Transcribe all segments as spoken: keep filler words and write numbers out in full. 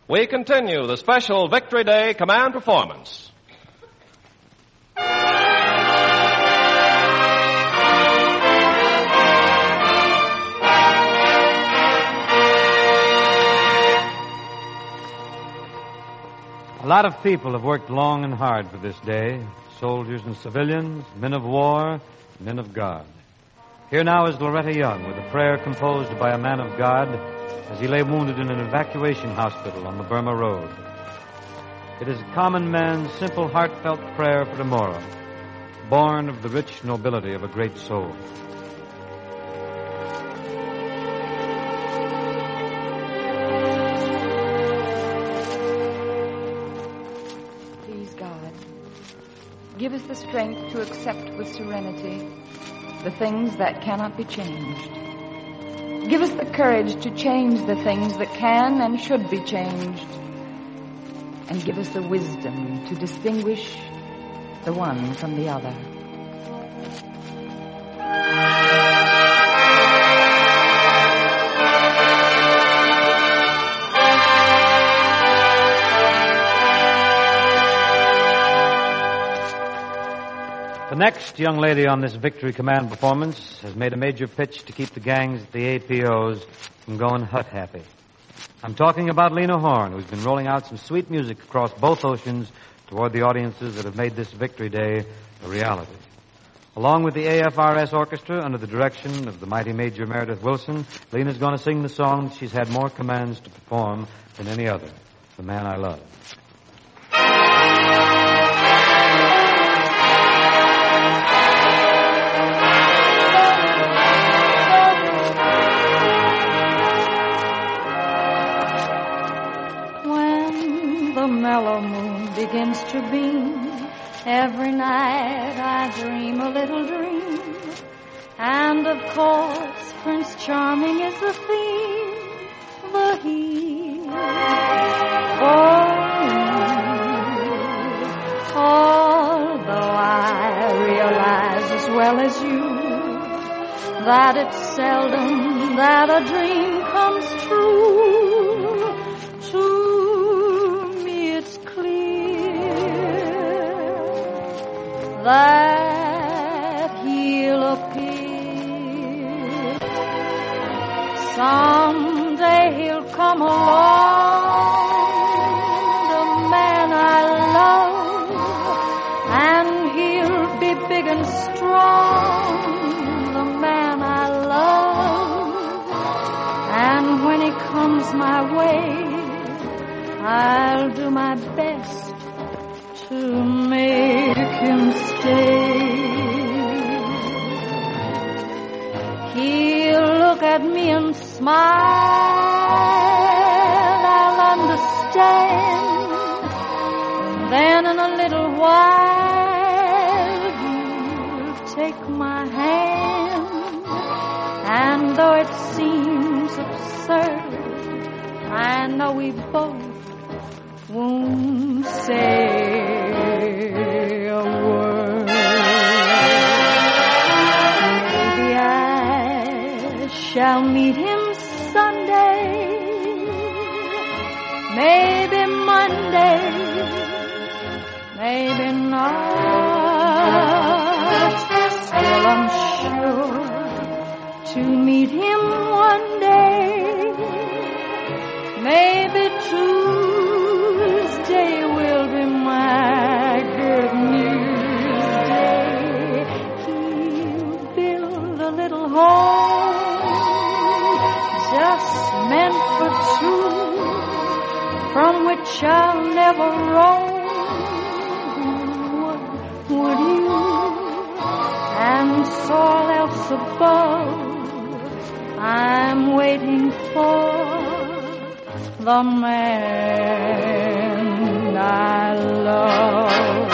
we continue the special Victory Day command performance. A lot of people have worked long and hard for this day. Soldiers and civilians, men of war, men of God. Here now is Loretta Young with a prayer composed by a man of God as he lay wounded in an evacuation hospital on the Burma Road. It is a common man's simple, heartfelt prayer for tomorrow, born of the rich nobility of a great soul. Please, God, give us the strength to accept with serenity the things that cannot be changed. Give us the courage to change the things that can and should be changed. And give us the wisdom to distinguish the one from the other. The next young lady on this Victory Command performance has made a major pitch to keep the gangs at the A P Os from going hut-happy. I'm talking about Lena Horne, who's been rolling out some sweet music across both oceans toward the audiences that have made this Victory Day a reality. Along with the A F R S Orchestra, under the direction of the mighty Major Meredith Wilson, Lena's going to sing the song she's had more commands to perform than any other, The Man I Love. Mellow moon begins to beam. Every night I dream a little dream. And of course Prince Charming is the theme. The he for me. Although I realize as well as you that it's seldom that a dream comes true. True. That he'll appear. Someday he'll come along, the man I love, and he'll be big and strong, the man I love. And when he comes my way, I'll do my best to make him stay. He'll look at me and smile, I'll understand. Then in a little while he'll take my hand. And though it seems absurd, I know we both won't say a word. Maybe I shall meet him Sunday, maybe Monday, maybe not. Still I'm sure to meet him one day, maybe Tuesday will be my good news day. He'll build a little home just meant for two, from which I'll never roam. Would, would you? And soil else above, I'm waiting for the man I love.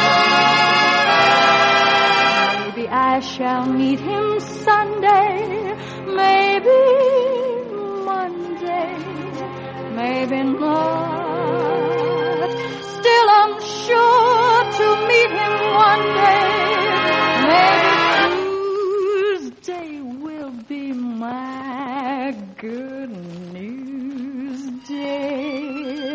Maybe I shall meet him Sunday, maybe Monday, maybe not. Still I'm sure to meet him one day. Maybe Tuesday will be my good news day.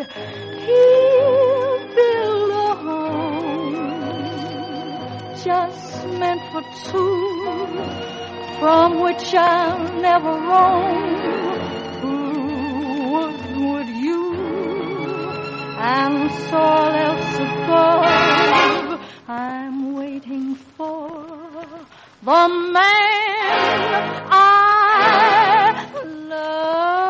for two, from which I'll never roam. Who would, would you? And soil else above, I'm waiting for the man I love.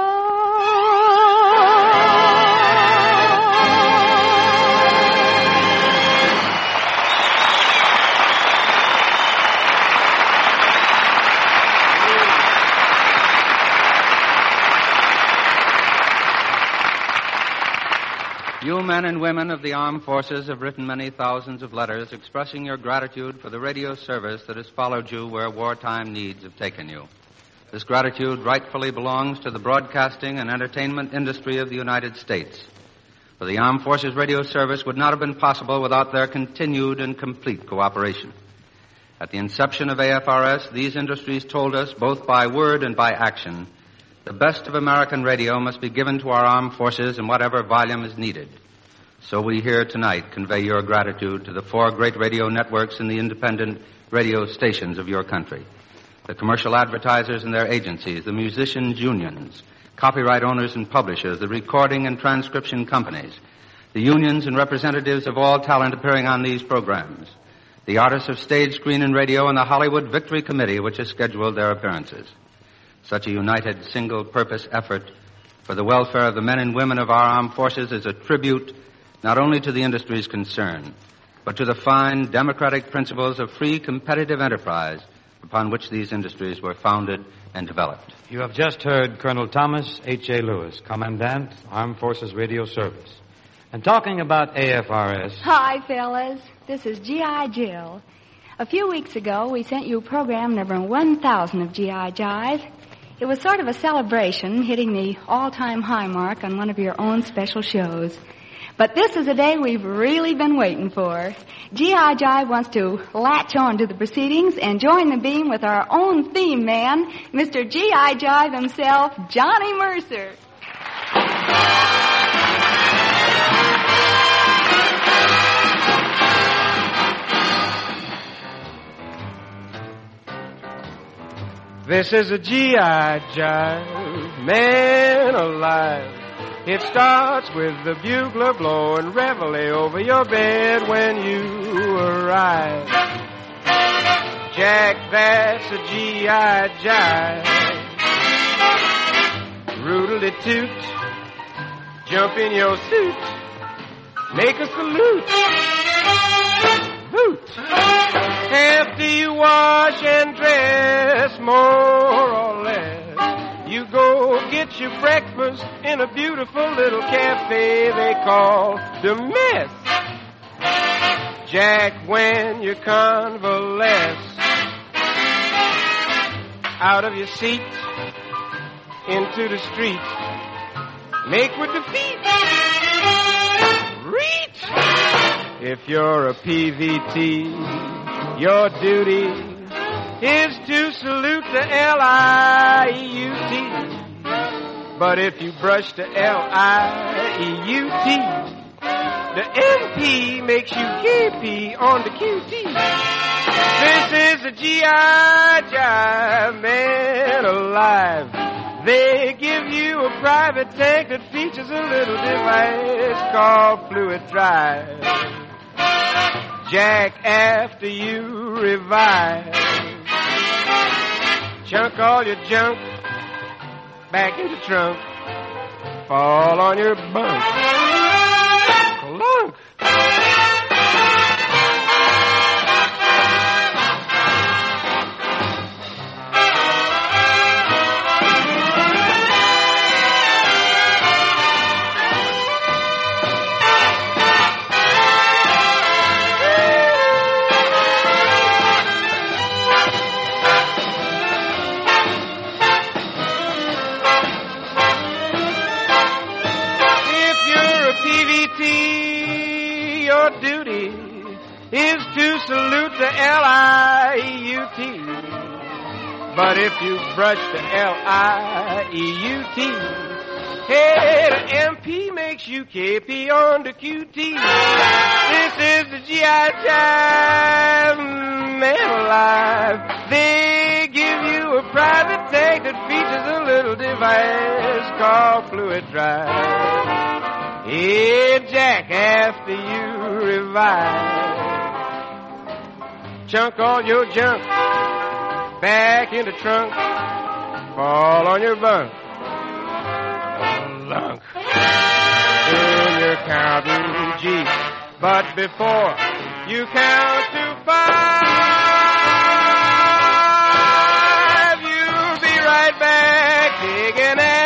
You men and women of the armed forces have written many thousands of letters expressing your gratitude for the radio service that has followed you where wartime needs have taken you. This gratitude rightfully belongs to the broadcasting and entertainment industry of the United States. For the armed forces radio service would not have been possible without their continued and complete cooperation. At the inception of A F R S, these industries told us, both by word and by action, the best of American radio must be given to our armed forces in whatever volume is needed. So we here tonight convey your gratitude to the four great radio networks and the independent radio stations of your country, the commercial advertisers and their agencies, the musicians' unions, copyright owners and publishers, the recording and transcription companies, the unions and representatives of all talent appearing on these programs, the artists of stage, screen, and radio, and the Hollywood Victory Committee, which has scheduled their appearances. Such a united, single-purpose effort for the welfare of the men and women of our armed forces is a tribute not only to the industries concerned, but to the fine democratic principles of free competitive enterprise upon which these industries were founded and developed. You have just heard Colonel Thomas H A. Lewis, Commandant, Armed Forces Radio Service. And talking about A F R S... Hi, fellas. This is G I. Jill. A few weeks ago, we sent you program number one thousand of G I. Jive. It was sort of a celebration, hitting the all-time high mark on one of your own special shows. But this is a day we've really been waiting for. G I. Jive wants to latch on to the proceedings and join the beam with our own theme man, Mister G I. Jive himself, Johnny Mercer. This is a G I. Jive, man alive. It starts with the bugler blowing reveille over your bed when you arrive. Jack, that's a G I. Jive. Roodle-de-toot, jump in your suit, make a salute. Hoot! After you wash and dress, more or less, you go get your breakfast in a beautiful little cafe they call the Mess. Jack, when you convalesce out of your seat into the street, make with the feet, reach. If you're a P V T, your duty is to salute the L I E U T. But if you brush the L I E U T, the N P makes you K P on the Q T. This is a G I. Jive, man alive. They give you a private tank that features a little device called Fluid Drive. Jack, after you revive, chunk all your junk back in the trunk, fall on your bunk, clunk. Your duty is to salute the L I E U T. But if you brush the L I E U T, Hey, the M P makes you K P on the Q T. This is the G I Jive, man alive. They give you a private tank that features a little device called Fluid Drive. Hey, Jack, after you revive, chunk all your junk back in the trunk, fall on your bunk. Lunk. Soon you're counting G, but before you count to five, you'll be right back digging at